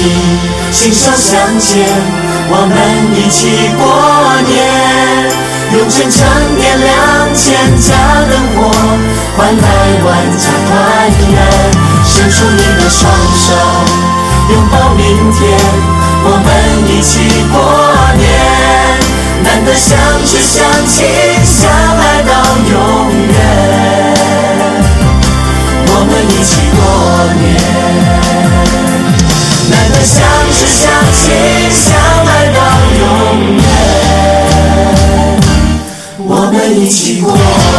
心手相牵，我们一起过年，用真诚点亮千家灯火，换来万家团圆。伸出你的双手，拥抱明天，我们一起过年，难得相知相亲相爱到永远，我们一起过年，难得相知相亲相爱到永远，我们一起过年。